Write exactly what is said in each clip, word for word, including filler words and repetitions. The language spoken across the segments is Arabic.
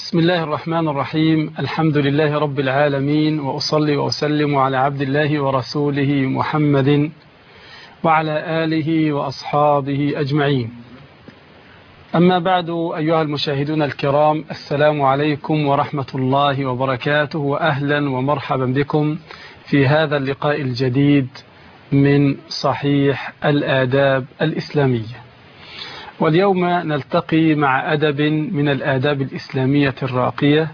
بسم الله الرحمن الرحيم. الحمد لله رب العالمين، وأصلي وأسلم على عبد الله ورسوله محمد وعلى آله وأصحابه أجمعين. أما بعد، أيها المشاهدون الكرام، السلام عليكم ورحمة الله وبركاته، وأهلا ومرحبا بكم في هذا اللقاء الجديد من صحيح الآداب الإسلامية. واليوم نلتقي مع أدب من الآداب الإسلامية الراقية،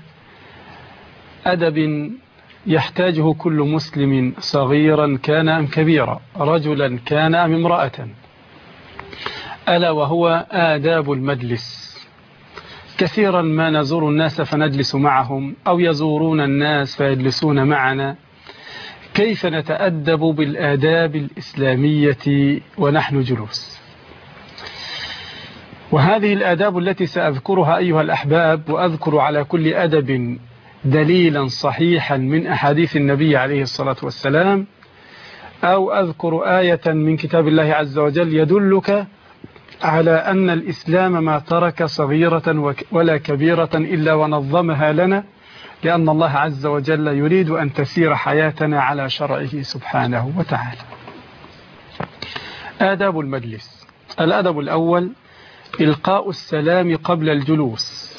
أدب يحتاجه كل مسلم صغيرا كان أم كبيرا، رجلا كان أم امرأة، ألا وهو آداب المجلس. كثيرا ما نزور الناس فنجلس معهم، أو يزورون الناس فيجلسون معنا. كيف نتأدب بالآداب الإسلامية ونحن جلوس؟ وهذه الآداب التي سأذكرها أيها الأحباب، وأذكر على كل أدب دليلا صحيحا من أحاديث النبي عليه الصلاة والسلام، أو أذكر آية من كتاب الله عز وجل يدلك على أن الإسلام ما ترك صغيرة ولا كبيرة إلا ونظمها لنا، لأن الله عز وجل يريد أن تسير حياتنا على شرعه سبحانه وتعالى. آداب المجلس. الأدب الأول: إلقاء السلام قبل الجلوس.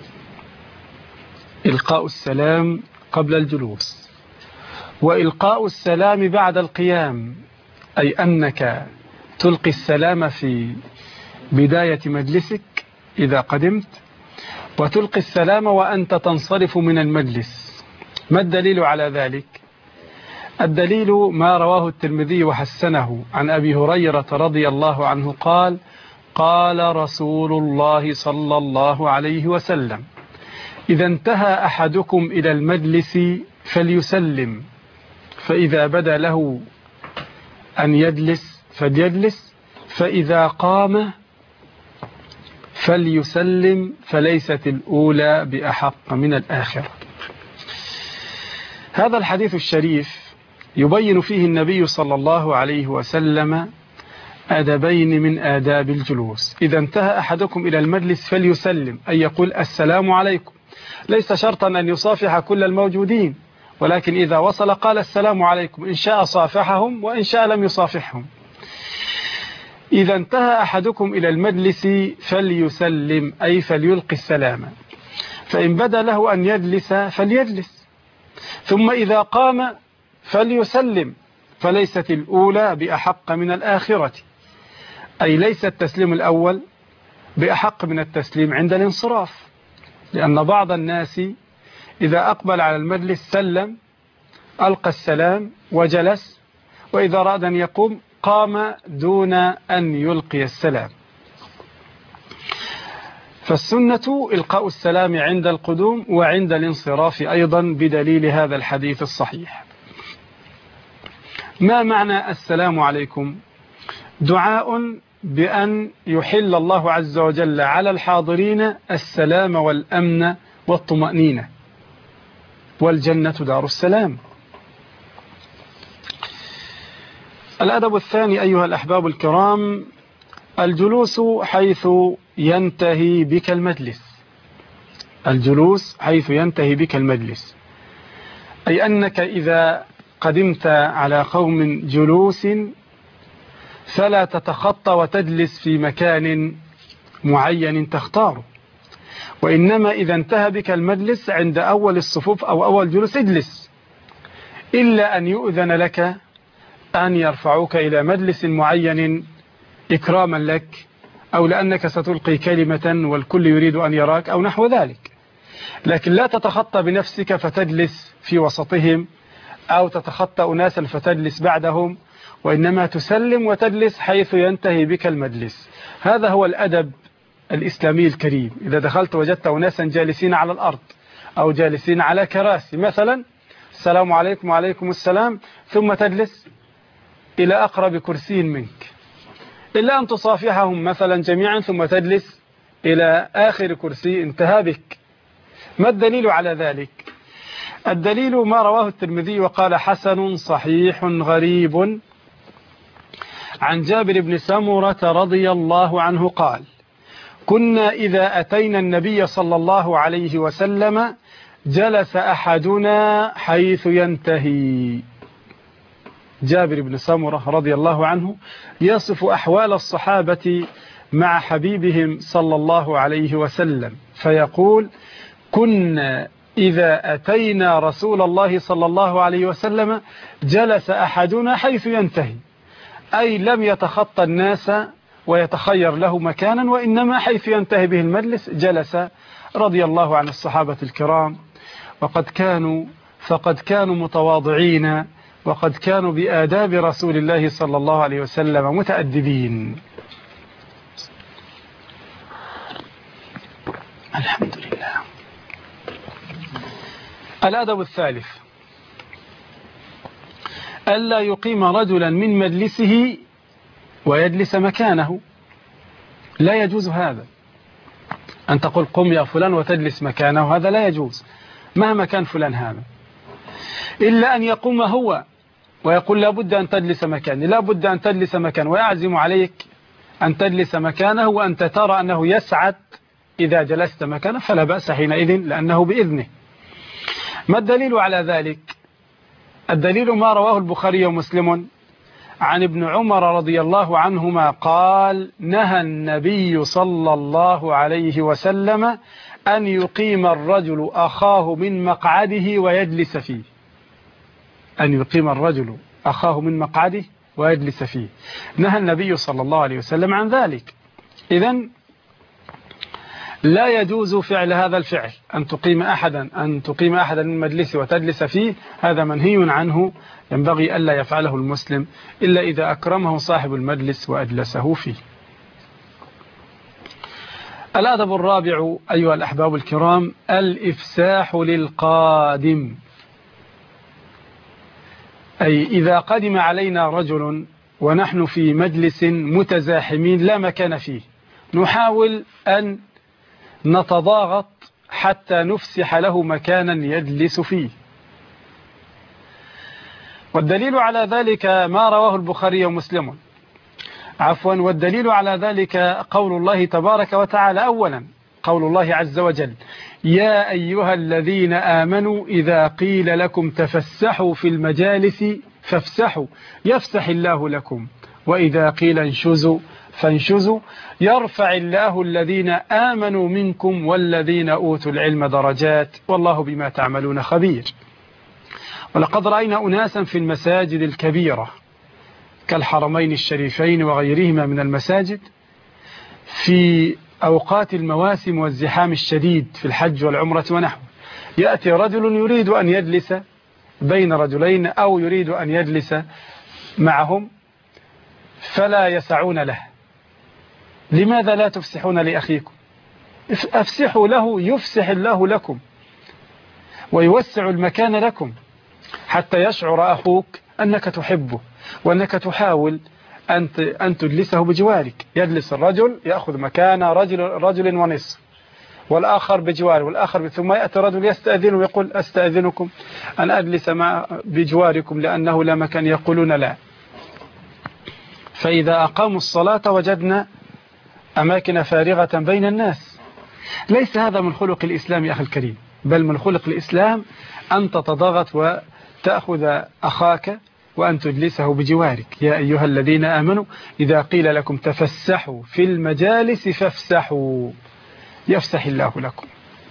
إلقاء السلام قبل الجلوس، وإلقاء السلام بعد القيام، أي أنك تلقي السلام في بداية مجلسك إذا قدمت، وتلقي السلام وأنت تنصرف من المجلس. ما الدليل على ذلك؟ الدليل ما رواه الترمذي وحسنه عن أبي هريرة رضي الله عنه قال: قال رسول الله صلى الله عليه وسلم: إذا انتهى أحدكم إلى المجلس فليسلم، فإذا بدا له أن يجلس فليجلس، فإذا قام فليسلم، فليست الأولى بأحق من الآخرة. هذا الحديث الشريف يبين فيه النبي صلى الله عليه وسلم أدبين من آداب الجلوس. إذا انتهى أحدكم إلى المجلس فليسلم، أي يقول السلام عليكم. ليس شرطا أن يصافح كل الموجودين، ولكن إذا وصل قال السلام عليكم، إن شاء صافحهم وإن شاء لم يصافحهم. إذا انتهى أحدكم إلى المجلس فليسلم، أي فليلقي السلام، فإن بدا له أن يجلس فليجلس، ثم إذا قام فليسلم، فليست الأولى بأحق من الآخرة، أي ليس التسليم الأول بأحق من التسليم عند الانصراف، لأن بعض الناس إذا أقبل على المجلس سلم، ألقى السلام وجلس، وإذا أراد أن يقوم قام دون أن يلقي السلام. فالسنة إلقاء السلام عند القدوم وعند الانصراف أيضا، بدليل هذا الحديث الصحيح. ما معنى السلام عليكم؟ دعاء بأن يحل الله عز وجل على الحاضرين السلام والأمن والطمأنينة، والجنة دار السلام. الأدب الثاني أيها الأحباب الكرام: الجلوس حيث ينتهي بك المجلس. الجلوس حيث ينتهي بك المجلس، أي أنك إذا قدمت على قوم جلوس فلا تتخطى وتجلس في مكان معين تختاره، وإنما إذا انتهى بك المجلس عند أول الصفوف أو أول جلوس اجلس، إلا أن يؤذن لك أن يرفعوك إلى مجلس معين إكراما لك، أو لأنك ستلقي كلمة والكل يريد أن يراك أو نحو ذلك. لكن لا تتخطى بنفسك فتجلس في وسطهم، أو تتخطى أناسا فتجلس بعدهم، وإنما تسلم وتجلس حيث ينتهي بك المجلس. هذا هو الأدب الإسلامي الكريم. إذا دخلت وجدت أناسا جالسين على الأرض أو جالسين على كراسي مثلا، السلام عليكم وعليكم السلام، ثم تجلس إلى أقرب كرسي منك، إلا أن تصافحهم مثلا جميعا ثم تجلس إلى آخر كرسي انتهى بك. ما الدليل على ذلك؟ الدليل ما رواه الترمذي وقال حسن صحيح غريب عن جابر بن سمرة رضي الله عنه قال: كنا إذا أتينا النبي صلى الله عليه وسلم جلس أحدنا حيث ينتهي. جابر بن سمرة رضي الله عنه يصف أحوال الصحابة مع حبيبهم صلى الله عليه وسلم فيقول: كنا إذا أتينا رسول الله صلى الله عليه وسلم جلس أحدنا حيث ينتهي، أي لم يتخطى الناس ويتخير له مكانا، وإنما حيث ينتهي به المجلس جلس، رضي الله عن الصحابة الكرام. وقد كانوا فقد كانوا متواضعين، وقد كانوا بآداب رسول الله صلى الله عليه وسلم متأدبين. الحمد لله. الأدب الثالث: ألا يقيم رجلا من مجلسه ويجلس مكانه. لا يجوز هذا، أن تقول قم يا فلان وتجلس مكانه، هذا لا يجوز مهما كان فلان هذا، إلا أن يقوم هو ويقول لا بد أن تجلس مكاني، لا بد أن تجلس مكانه، ويعزم عليك أن تجلس مكانه، وأنت ترى أنه يسعد إذا جلست مكانه، فلا بأس حينئذ لأنه بإذنه. ما الدليل على ذلك؟ الدليل ما رواه البخاري ومسلم عن ابن عمر رضي الله عنهما قال: نهى النبي صلى الله عليه وسلم أن يقيم الرجل أخاه من مقعده ويجلس فيه. أن يقيم الرجل أخاه من مقعده ويجلس فيه، نهى النبي صلى الله عليه وسلم عن ذلك. إذن لا يجوز فعل هذا الفعل، أن تقيم أحدا أن تقيم أحدا من مجلسه وتجلس فيه، هذا منهي عنه، ينبغي ألا يفعله المسلم إلا إذا أكرمه صاحب المجلس وأجلسه فيه. الأدب الرابع أيها الأحباب الكرام: الإفساح للقادم. أي إذا قدم علينا رجل ونحن في مجلس متزاحمين لا مكان فيه، نحاول أن نتضاغط حتى نفسح له مكانا يجلس فيه. والدليل على ذلك ما رواه البخاري ومسلم عفوا والدليل على ذلك قول الله تبارك وتعالى. أولا قول الله عز وجل: يا أيها الذين آمنوا إذا قيل لكم تفسحوا في المجالس فافسحوا يفسح الله لكم، وإذا قيل انشزوا فانشزوا يرفع الله الذين آمنوا منكم والذين أوتوا العلم درجات والله بما تعملون خبير. ولقد رأينا أناسا في المساجد الكبيرة كالحرمين الشريفين وغيرهما من المساجد في أوقات المواسم والزحام الشديد في الحج والعمرة ونحوه، يأتي رجل يريد أن يجلس بين رجلين أو يريد أن يجلس معهم فلا يسعون له. لماذا لا تفسحون لأخيكم؟ أفسحوا له يفسح الله لكم ويوسع المكان لكم، حتى يشعر أخوك أنك تحبه وأنك تحاول أن تجلسه بجوارك. يجلس الرجل يأخذ مكان رجل, رجل ونصف والآخر بجواره والآخر، ثم يأتي الرجل يستأذن ويقول أستأذنكم أن أجلس مع بجواركم لأنه لا مكان، يقولون لا. فإذا أقاموا الصلاة وجدنا أماكن فارغة بين الناس. ليس هذا من خلق الإسلام يا أخي الكريم، بل من خلق الإسلام أن تتضغط وتأخذ أخاك وأن تجلسه بجوارك. يا أيها الذين آمنوا إذا قيل لكم تفسحوا في المجالس فافسحوا يفسح الله لكم.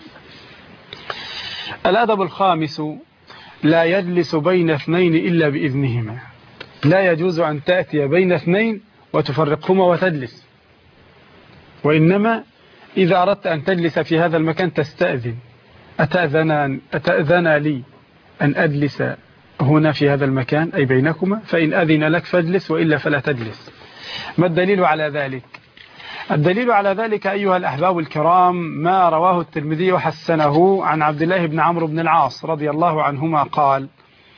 الأدب الخامس: لا يجلس بين اثنين إلا بإذنهما. لا يجوز أن تأتي بين اثنين وتفرقهما وتجلس، وإنما إذا أردت أن تجلس في هذا المكان تستأذن: أتأذن, أتأذن لي أن أجلس هنا في هذا المكان أي بينكما؟ فإن أذن لك فاجلس وإلا فلا تجلس. ما الدليل على ذلك؟ الدليل على ذلك أيها الأحباب الكرام ما رواه الترمذي وحسنه عن عبد الله بن عمرو بن العاص رضي الله عنهما قال: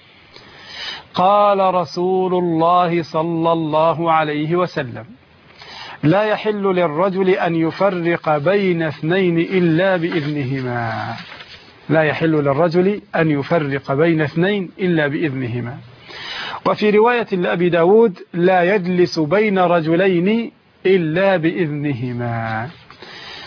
قال رسول الله صلى الله عليه وسلم: لا يحل للرجل أن يفرق بين اثنين إلا بإذنهما. لا يحل للرجل أن يفرق بين اثنين إلا بإذنهما. وفي رواية لأبي داود: لا يجلس بين رجلين إلا بإذنهما.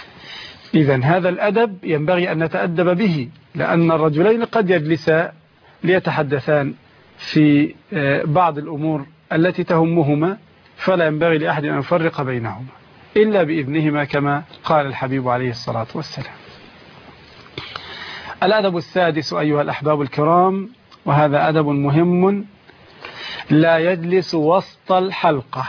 إذن هذا الأدب ينبغي أن نتأدب به، لأن الرجلين قد يجلسا ليتحدثان في بعض الأمور التي تهمهما، فلا ينبغي لأحد أن يفرق بينهما إلا بإذنهما كما قال الحبيب عليه الصلاة والسلام. الأدب السادس أيها الأحباب الكرام، وهذا أدب مهم، لا يجلس وسط الحلقة.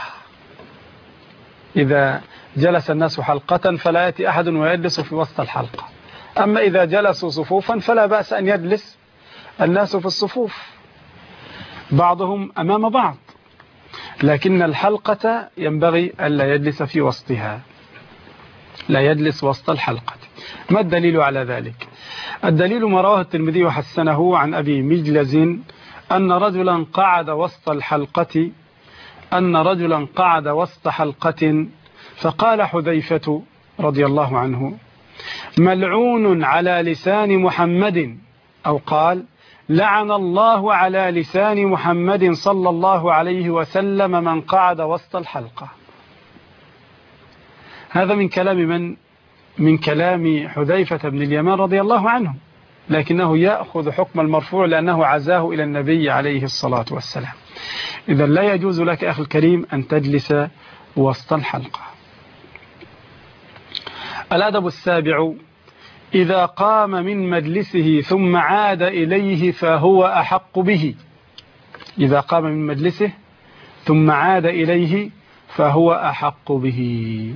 إذا جلس الناس حلقة فلا يأتي أحد ويجلس في وسط الحلقة. أما إذا جلسوا صفوفا فلا بأس أن يجلس الناس في الصفوف بعضهم أمام بعض، لكن الحلقة ينبغي ألا يجلس في وسطها، لا يجلس وسط الحلقة. ما الدليل على ذلك؟ الدليل ما رواه الترمذي وحسنه عن أبي مجلز أن رجلا قعد وسط الحلقة أن رجلا قعد وسط حلقة فقال حذيفة رضي الله عنه: ملعون على لسان محمد، أو قال: لعن الله على لسان محمد صلى الله عليه وسلم من قعد وسط الحلقة. هذا من كلام من؟ من كلام حذيفة بن اليمان رضي الله عنه، لكنه يأخذ حكم المرفوع لأنه عزاه إلى النبي عليه الصلاة والسلام. إذا لا يجوز لك أخي الكريم أن تجلس وسط الحلقة. الأدب السابع: إذا قام من مجلسه ثم عاد إليه فهو أحق به. إذا قام من مجلسه ثم عاد إليه فهو أحق به،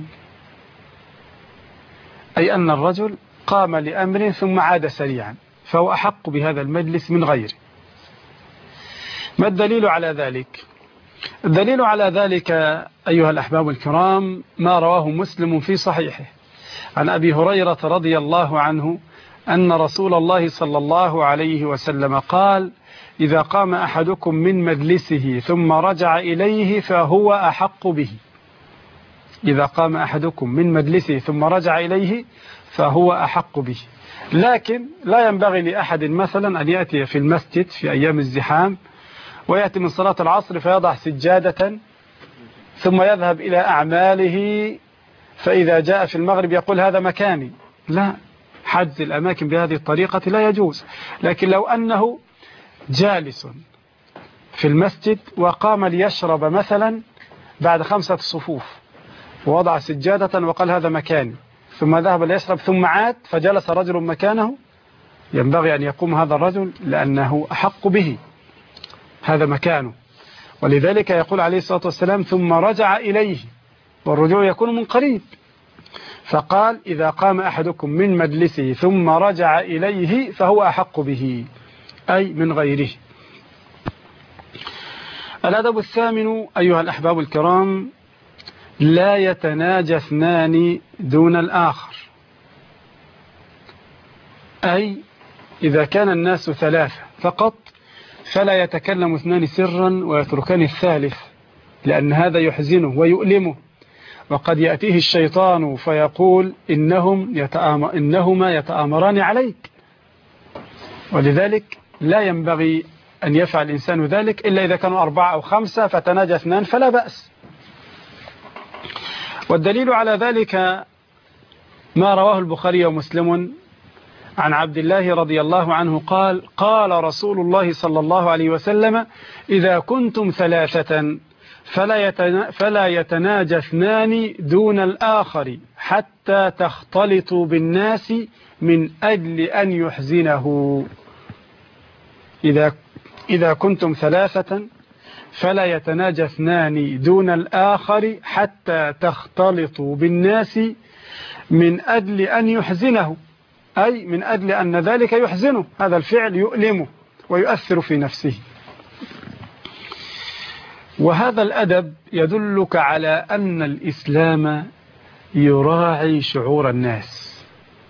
أي أن الرجل قام لأمر ثم عاد سريعا فهو أحق بهذا المجلس من غيره. ما الدليل على ذلك؟ الدليل على ذلك أيها الأحباب الكرام ما رواه مسلم في صحيحه عن أبي هريرة رضي الله عنه أن رسول الله صلى الله عليه وسلم قال: إذا قام أحدكم من مجلسه ثم رجع إليه فهو أحق به. إذا قام أحدكم من مجلسه ثم رجع إليه فهو أحق به. لكن لا ينبغي لأحد مثلا أن يأتي في المسجد في أيام الزحام ويأتي من صلاة العصر فيضع سجادة ثم يذهب إلى أعماله، فإذا جاء في المغرب يقول هذا مكاني. لا، حجز الأماكن بهذه الطريقة لا يجوز. لكن لو أنه جالس في المسجد وقام ليشرب مثلا بعد خمسة صفوف ووضع سجادة وقال هذا مكاني، ثم ذهب ليشرب ثم عاد فجلس رجل مكانه، ينبغي أن يقوم هذا الرجل لأنه أحق به، هذا مكانه. ولذلك يقول عليه الصلاة والسلام: ثم رجع إليه، والرجوع يكون من قريب. فقال: إذا قام أحدكم من مجلسه ثم رجع إليه فهو أحق به، أي من غيره. الأدب الثامن أيها الأحباب الكرام: لا يتناجى اثنان دون الآخر، أي إذا كان الناس ثلاثة فقط فلا يتكلم اثنان سرا ويتركان الثالث، لأن هذا يحزنه ويؤلمه، وقد يأتيه الشيطان فيقول إنهم يتآمر إنهما يتآمران عليك. ولذلك لا ينبغي أن يفعل الإنسان ذلك إلا إذا كانوا أربعة أو خمسة فتناجى اثنان فلا بأس. والدليل على ذلك ما رواه البخاري ومسلم عن عبد الله رضي الله عنه قال: قال رسول الله صلى الله عليه وسلم: إذا كنتم ثلاثة فلا فلا يتناجى اثنان دون الآخر حتى تختلطوا بالناس من أجل أن يحزنه. إذا إذا كنتم ثلاثة فلا يتناجى اثنان دون الآخر حتى تختلطوا بالناس من أجل أن يحزنه، أي من أجل أن ذلك يحزنه، هذا الفعل يؤلمه ويؤثر في نفسه. وهذا الأدب يدلك على أن الإسلام يراعي شعور الناس.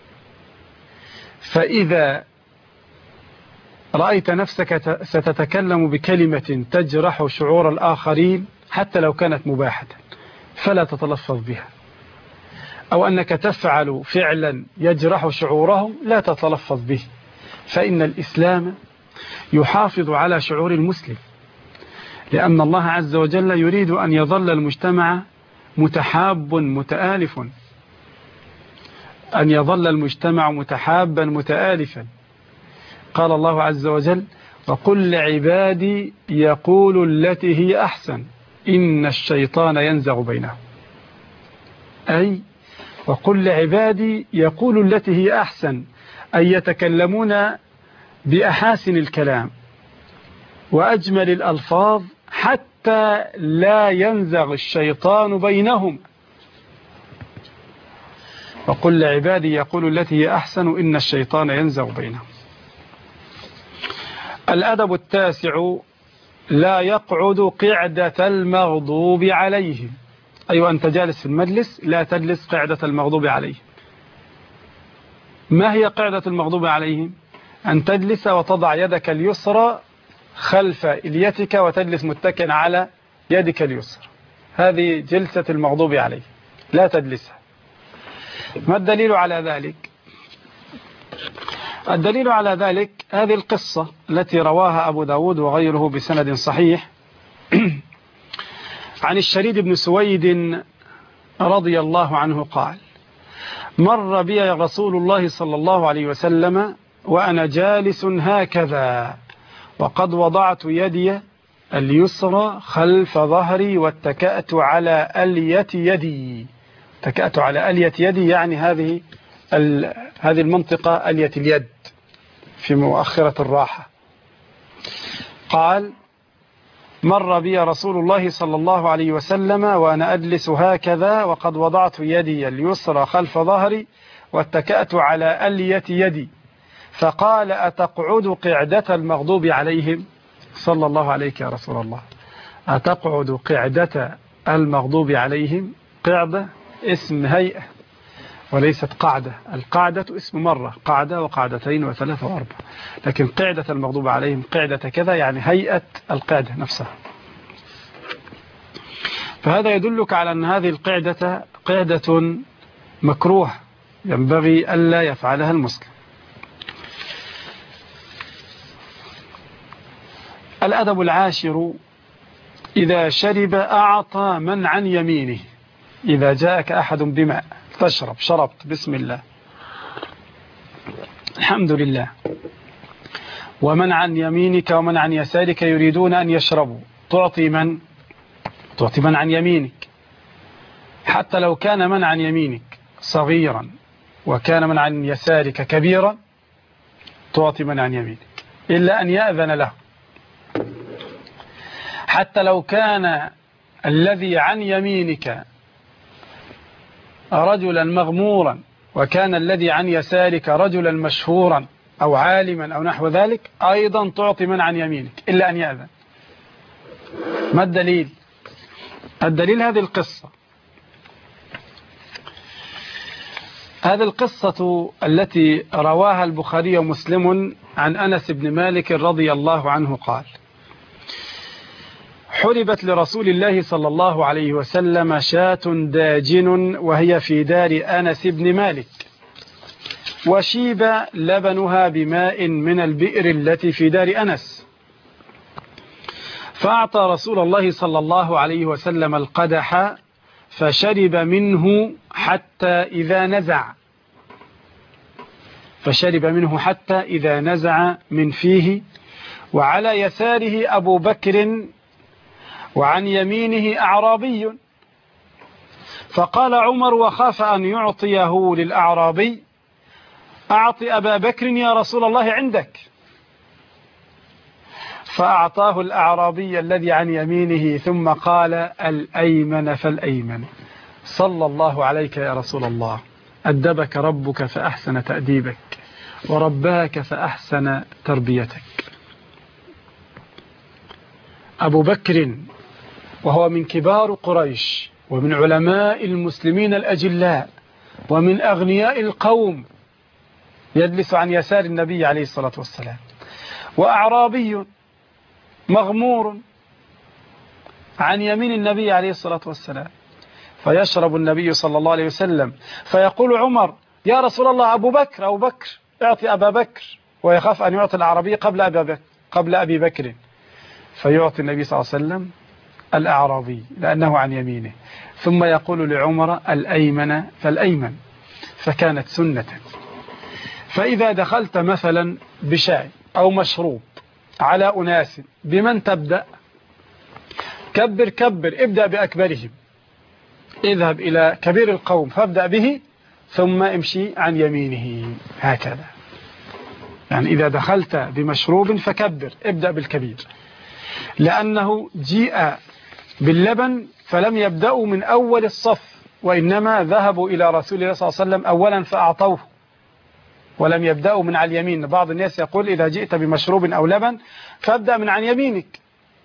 فإذا رأيت نفسك ستتكلم بكلمة تجرح شعور الآخرين حتى لو كانت مباحة فلا تتلفظ بها، أو أنك تفعل فعلا يجرح شعورهم لا تتلفظ به، فإن الإسلام يحافظ على شعور المسلم، لأن الله عز وجل يريد أن يظل المجتمع متحاب متآلف. أن يظل المجتمع متحابا متآلفا. قال الله عز وجل: وقل لعبادي يقولوا التي هي أحسن إن الشيطان ينزغ بينهم. أي وقل لعبادي يقولوا التي هي أحسن، أي يتكلمون بأحاسن الكلام وأجمل الألفاظ حتى لا ينزغ الشيطان بينهم. وقل لعبادي يقولوا التي هي أحسن إن الشيطان ينزغ بينهم. الأدب التاسع: لا يقعد قعدة المغضوب عليهم. أيوة، أنت جالس في المجلس لا تجلس قعدة المغضوب عليهم. ما هي قعدة المغضوب عليهم؟ أن تجلس وتضع يدك اليسرى خلف إليتك وتجلس متكئا على يدك اليسرى. هذه جلسة المغضوب عليه، لا تجلسها. ما الدليل على ذلك؟ الدليل على ذلك هذه القصة التي رواها أبو داود وغيره بسند صحيح عن الشريد بن سويد رضي الله عنه قال: مر بي رسول الله صلى الله عليه وسلم وأنا جالس هكذا، وقد وضعت يدي اليسرى خلف ظهري واتكأت على ألية يدي. اتكأت على ألية يدي يعني هذه هذه المنطقة ألية اليد في مؤخرة الراحة. قال: مر بي رسول الله صلى الله عليه وسلم وأنا أجلس هكذا، وقد وضعت يدي اليسرى خلف ظهري واتكأت على ألية يدي، فقال: أتقعد قعدة المغضوب عليهم؟ صلى الله عليك يا رسول الله. أتقعد قعدة المغضوب عليهم؟ قعدة اسم هيئة وليست قعدة. القعدة اسم مرة، قعدة وقعدتين وثلاثة وأربع، لكن قعدة المغضوب عليهم قعدة كذا يعني هيئة القعدة نفسها. فهذا يدلك على أن هذه القعدة قعدة مكروه ينبغي ألا يفعلها المسلم. الأدب العاشر: إذا شرب أعطى من عن يمينه. إذا جاءك أحد بماء تشرب، شربت بسم الله الحمد لله، ومن عن يمينك ومن عن يسارك يريدون أن يشربوا، تعطي من؟ تعطي من عن يمينك، حتى لو كان من عن يمينك صغيرا وكان من عن يسارك كبيرا تعطي من عن يمينك إلا أن يأذن له. حتى لو كان الذي عن يمينك رجلا مغمورا وكان الذي عن يسارك رجلا مشهورا أو عالما أو نحو ذلك أيضا تعطي من عن يمينك إلا أن يأذن. ما الدليل؟ الدليل هذه القصة. هذه القصة التي رواها البخاري ومسلم عن أنس بن مالك رضي الله عنه قال: حلبت لرسول الله صلى الله عليه وسلم شاة داجن وهي في دار أنس بن مالك، وشيب لبنها بماء من البئر التي في دار أنس، فأعطى رسول الله صلى الله عليه وسلم القدح فشرب منه حتى إذا نزع فشرب منه حتى إذا نزع من فيه، وعلى يساره أبو بكر وعن يمينه أعرابي، فقال عمر وخاف أن يعطيه للأعرابي: أعطي أبا بكر يا رسول الله عندك. فأعطاه الأعرابي الذي عن يمينه ثم قال: الأيمن فالأيمن. صلى الله عليك يا رسول الله، أدبك ربك فأحسن تأديبك ورباك فأحسن تربيتك. أبو بكر وهو من كبار قريش ومن علماء المسلمين الأجلاء ومن أغنياء القوم يجلس عن يسار النبي عليه الصلاة والسلام، وأعرابي مغمور عن يمين النبي عليه الصلاة والسلام، فيشرب النبي صلى الله عليه وسلم فيقول عمر: يا رسول الله أبو بكر أبو بكر اعطي أبا بكر، ويخاف أن يعطي الأعرابي قبل أبي بكر قبل أبي بكر، فيعطي النبي صلى الله عليه وسلم الأعرابي لأنه عن يمينه، ثم يقول لعمر: الأيمن فالأيمن. فكانت سنة. فإذا دخلت مثلا بشاي أو مشروب على أناس بمن تبدأ؟ كبر كبر، ابدأ بأكبرهم، اذهب إلى كبير القوم فابدأ به ثم امشي عن يمينه، هكذا. يعني إذا دخلت بمشروب فكبر، ابدأ بالكبير، لأنه جيء باللبن فلم يبدأوا من أول الصف، وإنما ذهبوا إلى رسول الله صلى الله عليه وسلم أولا فأعطوه ولم يبدأوا من على اليمين. بعض الناس يقول إذا جئت بمشروب أو لبن فابدأ من عن يمينك.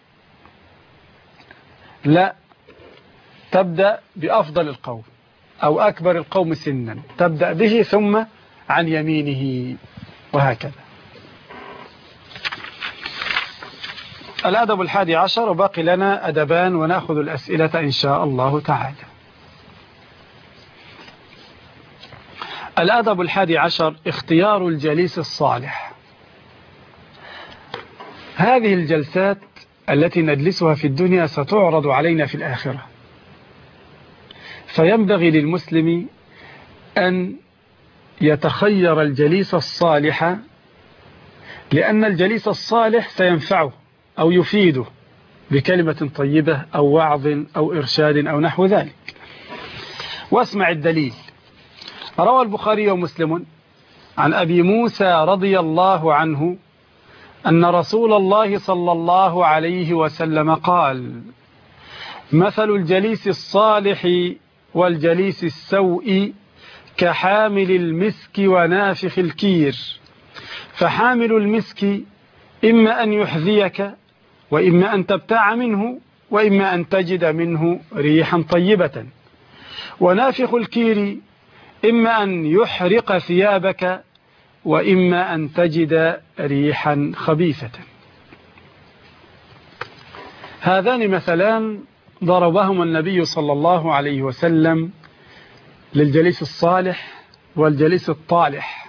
لا، تبدأ بأفضل القوم أو أكبر القوم سنا، تبدأ به ثم عن يمينه، وهكذا. الأدب الحادي عشر، وباقي لنا أدبان ونأخذ الأسئلة إن شاء الله تعالى. الأدب الحادي عشر، اختيار الجليس الصالح. هذه الجلسات التي نجلسها في الدنيا ستعرض علينا في الآخرة، فينبغي للمسلم أن يتخير الجليس الصالح، لأن الجليس الصالح سينفعه أو يفيده بكلمة طيبة أو وعظ أو إرشاد أو نحو ذلك. واسمع الدليل. روى البخاري ومسلم عن أبي موسى رضي الله عنه أن رسول الله صلى الله عليه وسلم قال: مثل الجليس الصالح والجليس السوء كحامل المسك ونافخ الكير، فحامل المسك إما أن يحذيك وإما أن تبتاع منه وإما أن تجد منه ريحا طيبة، ونافخ الكير إما أن يحرق ثيابك وإما أن تجد ريحا خبيثة. هذان مثلان ضربهما النبي صلى الله عليه وسلم للجليس الصالح والجليس الطالح،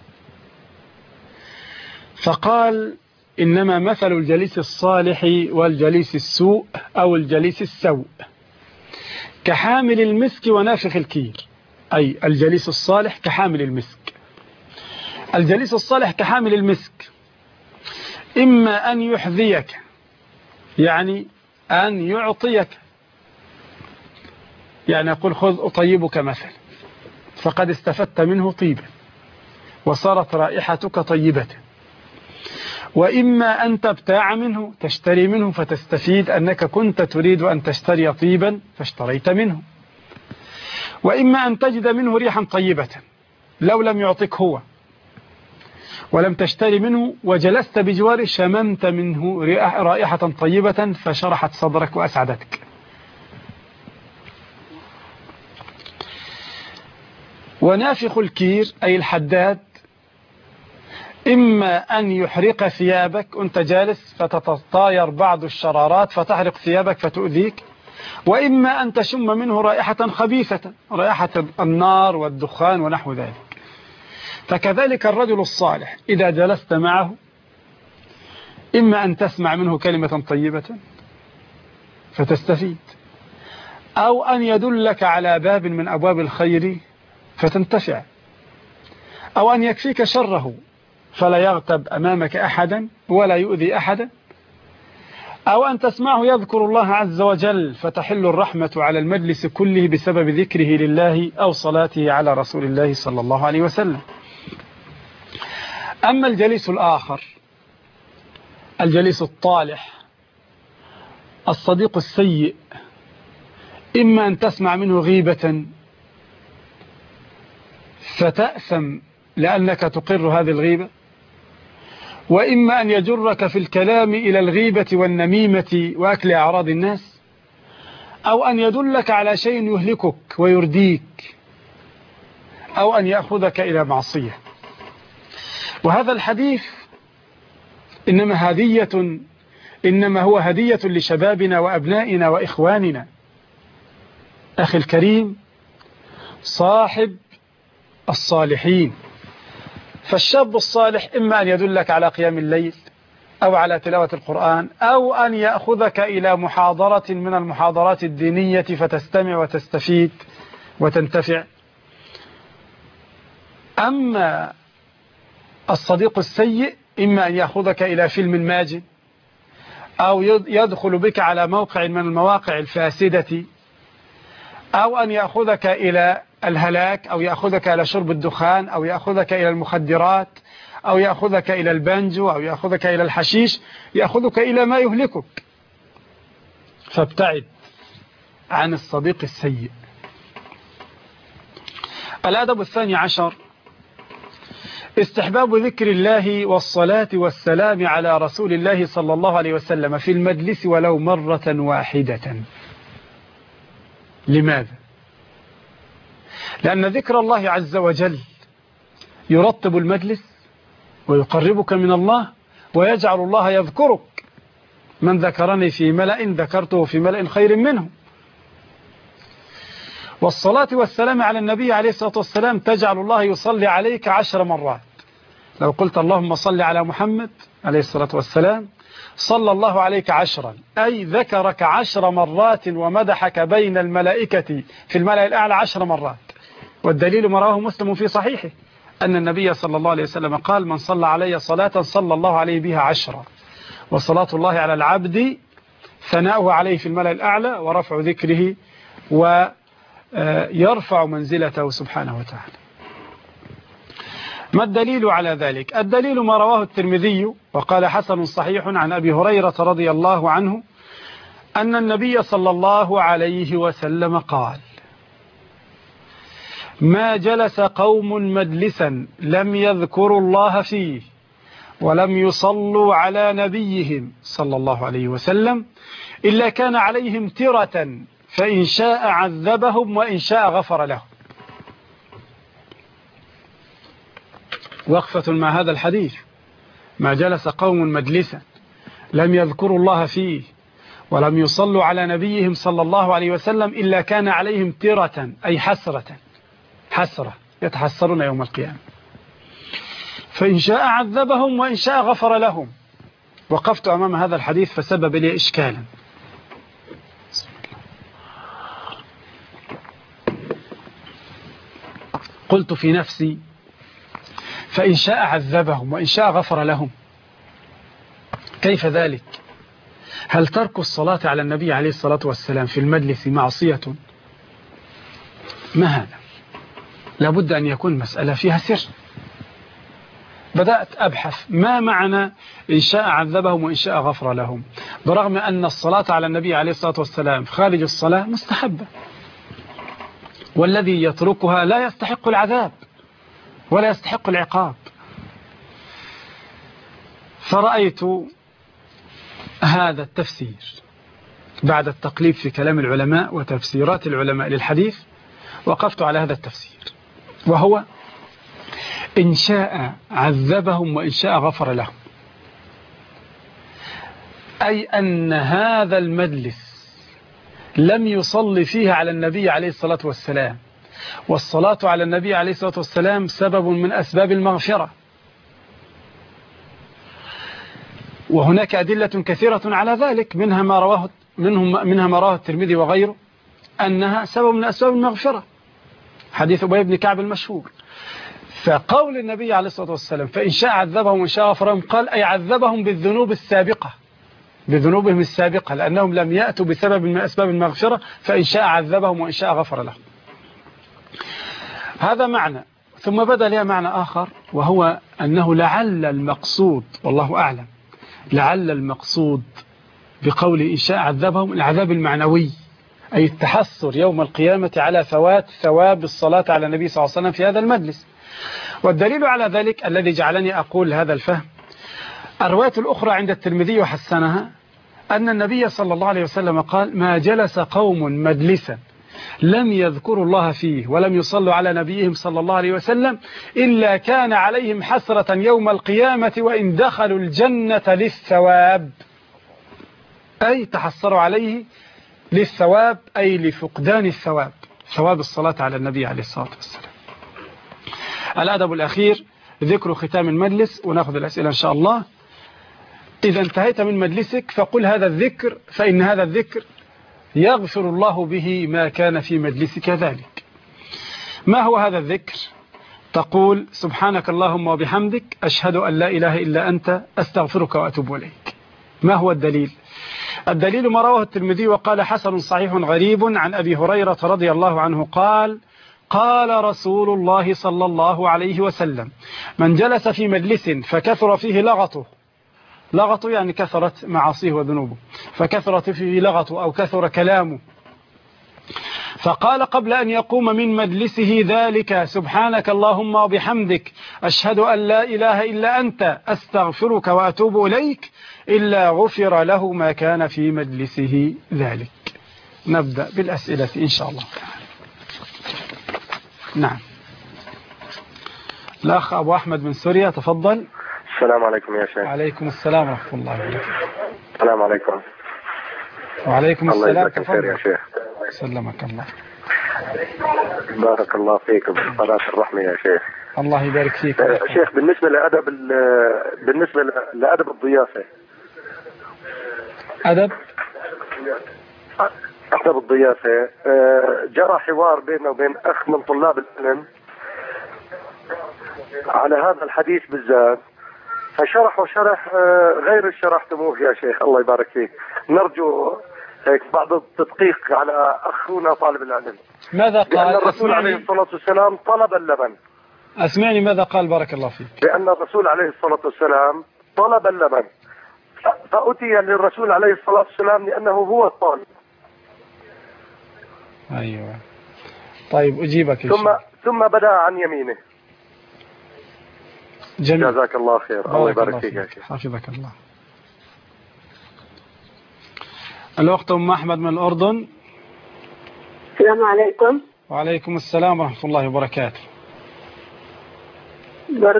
فقال: إنما مثل الجليس الصالح والجليس السوء أو الجليس السوء كحامل المسك ونافخ الكير، أي الجليس الصالح كحامل المسك. الجليس الصالح كحامل المسك إما أن يحذيك، يعني أن يعطيك، يعني يقول: خذ أطيبك مثلا، فقد استفدت منه طيبا وصارت رائحتك طيبة. وإما أن تبتاع منه، تشتري منه فتستفيد أنك كنت تريد أن تشتري طيبا فاشتريت منه. وإما أن تجد منه ريحا طيبة، لو لم يعطيك هو ولم تشتري منه وجلست بجواره شممت منه رائحة طيبة فشرحت صدرك وأسعدتك. ونافخ الكير أي الحداد إما أن يحرق ثيابك وأنت جالس فتتطاير بعض الشرارات فتحرق ثيابك فتؤذيك، وإما أن تشم منه رائحة خبيثة، رائحة النار والدخان ونحو ذلك. فكذلك الرجل الصالح إذا جلست معه إما أن تسمع منه كلمة طيبة فتستفيد، أو أن يدلك على باب من أبواب الخير فتنتفع، أو أن يكفيك شره فلا يغتب أمامك أحدا ولا يؤذي أحدا، أو أن تسمعه يذكر الله عز وجل فتحل الرحمة على المجلس كله بسبب ذكره لله أو صلاته على رسول الله صلى الله عليه وسلم. أما الجليس الآخر، الجليس الطالح، الصديق السيء، إما أن تسمع منه غيبة فتأثم لأنك تقر هذه الغيبة، وإما أن يجرك في الكلام إلى الغيبة والنميمة وأكل أعراض الناس، أو أن يدلك على شيء يهلكك ويرديك، أو أن يأخذك إلى معصية. وهذا الحديث إنما هدية إنما هو هدية لشبابنا وأبنائنا وإخواننا. أخي الكريم، صاحب الصالحين، فالشاب الصالح إما أن يدلك على قيام الليل أو على تلاوة القرآن، أو أن يأخذك إلى محاضرة من المحاضرات الدينية فتستمع وتستفيد وتنتفع، أما الصديق السيء إما أن يأخذك إلى فيلم ماجن، أو يدخل بك على موقع من المواقع الفاسدة، أو أن يأخذك إلى الهلاك، أو يأخذك إلى شرب الدخان، أو يأخذك إلى المخدرات، أو يأخذك إلى البنجو، أو يأخذك إلى الحشيش، يأخذك إلى ما يهلكك. فابتعد عن الصديق السيء. الأدب الثاني عشر: استحباب ذكر الله والصلاة والسلام على رسول الله صلى الله عليه وسلم في المجلس ولو مرة واحدة. لماذا؟ لأن ذكر الله عز وجل يرطب المجلس ويقربك من الله، ويجعل الله يذكرك. من ذكرني في ملأ ذكرته في ملأ خير منه. والصلاة والسلام على النبي عليه الصلاة والسلام تجعل الله يصلي عليك عشر مرات. لو قلت اللهم صل على محمد عليه الصلاة والسلام صلى الله عليك عشرا، أي ذكرك عشر مرات ومدحك بين الملائكة في الملأ الأعلى عشر مرات. والدليل ما رواه مسلم في صحيحه أن النبي صلى الله عليه وسلم قال: من صلى علي صلاة صلى الله عليه بها عشرا، وصلاة الله على العبد ثناؤه عليه في الملأ الأعلى ورفع ذكره ويرفع منزلته سبحانه وتعالى. ما الدليل على ذلك؟ الدليل ما رواه الترمذي وقال حسن صحيح عن أبي هريرة رضي الله عنه أن النبي صلى الله عليه وسلم قال: ما جلس قوم مجلسا لم يذكروا الله فيه ولم يصلوا على نبيهم صلى الله عليه وسلم إلا كان عليهم ترة، فإن شاء عذبهم وإن شاء غفر لهم. وقفة مع هذا الحديث: ما جلس قوم مجلسا لم يذكروا الله فيه ولم يصلوا على نبيهم صلى الله عليه وسلم إلا كان عليهم ترة، أي حسرة، حسرة يتحسرون يوم القيامة، فإن شاء عذبهم وإن شاء غفر لهم. وقفت أمام هذا الحديث فسبب لي إشكالا. قلت في نفسي: فإن شاء عذبهم وإن شاء غفر لهم، كيف ذلك؟ هل ترك الصلاة على النبي عليه الصلاة والسلام في المجلس معصية؟ ما هذا؟ لابد أن يكون مسألة فيها سر. بدأت أبحث ما معنى إن شاء عذبهم وإن شاء غفر لهم، برغم أن الصلاة على النبي عليه الصلاة والسلام خارج الصلاة مستحبة، والذي يتركها لا يستحق العذاب ولا يستحق العقاب. فرأيت هذا التفسير بعد التقليب في كلام العلماء وتفسيرات العلماء للحديث، وقفت على هذا التفسير، وهو: إن شاء عذبهم وإن شاء غفر لهم، أي أن هذا المجلس لم يصلي فيه على النبي عليه الصلاة والسلام، والصلاة على النبي عليه الصلاة والسلام سبب من أسباب المغفرة، وهناك أدلة كثيرة على ذلك، منها ما رواه منهم منها ما رواه الترمذي وغيره أنها سبب من أسباب المغفرة، حديث أبي بن كعب المشهور. فقول النبي عليه الصلاة والسلام فإن شاء عذبهم وإن شاء غفر لهم، قال أي عذبهم بالذنوب السابقة، بذنوبهم السابقة، لأنهم لم يأتوا بسبب من أسباب المغفرة، فإن شاء عذبهم وإن شاء غفر لهم. هذا معنى. ثم بدأ لي معنى آخر، وهو أنه لعل المقصود، والله أعلم، لعل المقصود بقول إن شاء عذبهم العذاب المعنوي، أي التحسر يوم القيامة على فوات ثواب الصلاة على النبي صلى الله عليه وسلم في هذا المجلس. والدليل على ذلك الذي جعلني أقول هذا الفهم الرواية الأخرى عند الترمذي وحسنها أن النبي صلى الله عليه وسلم قال: ما جلس قوم مجلسا لم يذكروا الله فيه ولم يصلوا على نبيهم صلى الله عليه وسلم إلا كان عليهم حسرة يوم القيامة وإن دخلوا الجنة للثواب، أي تحسروا عليه للثواب، أي لفقدان الثواب، ثواب الصلاة على النبي عليه الصلاة والسلام. الأدب الأخير ذكر ختام المجلس، ونأخذ الأسئلة إن شاء الله. إذا انتهيت من مجلسك فقل هذا الذكر، فإن هذا الذكر يغفر الله به ما كان في مجلسك ذلك. ما هو هذا الذكر؟ تقول سبحانك اللهم وبحمدك أشهد أن لا إله إلا أنت أستغفرك وأتوب إليك. ما هو الدليل؟ الدليل ما رواه الترمذي وقال حسن صحيح غريب عن أبي هريرة رضي الله عنه قال قال رسول الله صلى الله عليه وسلم من جلس في مجلس فكثر فيه لغطه، لغطه يعني كثرت معاصيه وذنوبه، فكثرت فيه لغطه أو كثر كلامه، فقال قبل أن يقوم من مجلسه ذلك سبحانك اللهم وبحمدك أشهد أن لا إله إلا أنت أستغفرك وأتوب إليك إلا غفر له ما كان في مجلسه ذلك. نبدأ بالأسئلة إن شاء الله. نعم، الأخ أبو أحمد من سوريا تفضل. السلام عليكم يا شيخ. وعليكم السلام ورحمة الله وبركاته. السلام عليكم. وعليكم السلام. الله يجزاك الخير يا شيخ. سلمك الله. بارك الله فيك بصلاة الرحمة يا شيخ. الله يبارك فيك يا شيخ. بالنسبة لأدب بالنسبة لأدب الضيافة، أدب أدب الضيافة جرى حوار بيننا وبين أخ من طلاب العلم على هذا الحديث بالذات، فشرح وشرح غير شرحتموه يا شيخ. الله يبارك فيك. نرجو هيك بعض التدقيق على أخونا طالب العلم. ماذا قال؟ بأن الرسول عليه الصلاة والسلام طلب اللبن. أسمعني ماذا قال بارك الله فيك. بأن الرسول عليه الصلاة والسلام طلب اللبن، فأتي للرسول عليه الصلاة والسلام لأنه هو الطالب. أيوة طيب أجيبك ثم ثم بدأ عن يمينه. جميل. جزاك الله خير. الله يبارك فيك يا شيخ. حفظك الله. الأخت أم أحمد من الأردن. السلام عليكم. وعليكم السلام ورحمة الله وبركاته. بارك